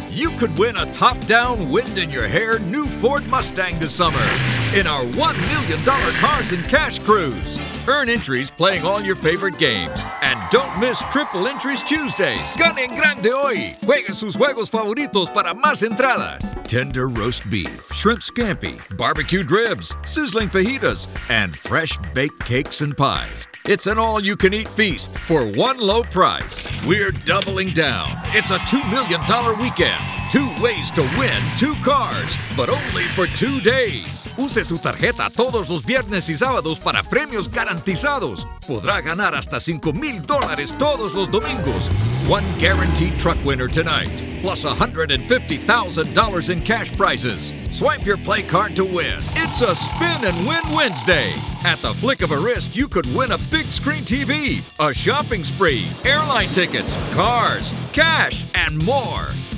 You could win a top-down, wind-in-your-hair new Ford Mustang this summer in our $1 million Cars and Cash Cruise. Earn entries playing all your favorite games. And don't miss Triple Entries Tuesdays. Gane en grande hoy. Jueguen sus juegos favoritos para más entradas. Tender roast beef, shrimp scampi, barbecued ribs, sizzling fajitas, and fresh baked cakes and pies. It's an all-you-can-eat feast for one low price. We're doubling down. It's a $2 million weekend. 2 ways to win 2 cars, but only for 2 days. Use su tarjeta todos los viernes y sábados para premios garantizados. Podrá ganar hasta $5,000 todos los domingos. One guaranteed truck winner tonight, plus $150,000 in cash prizes. Swipe your play card to win. It's a Spin and Win Wednesday. At the flick of a wrist, you could win a big screen TV, a shopping spree, airline tickets, cars, cash, and more.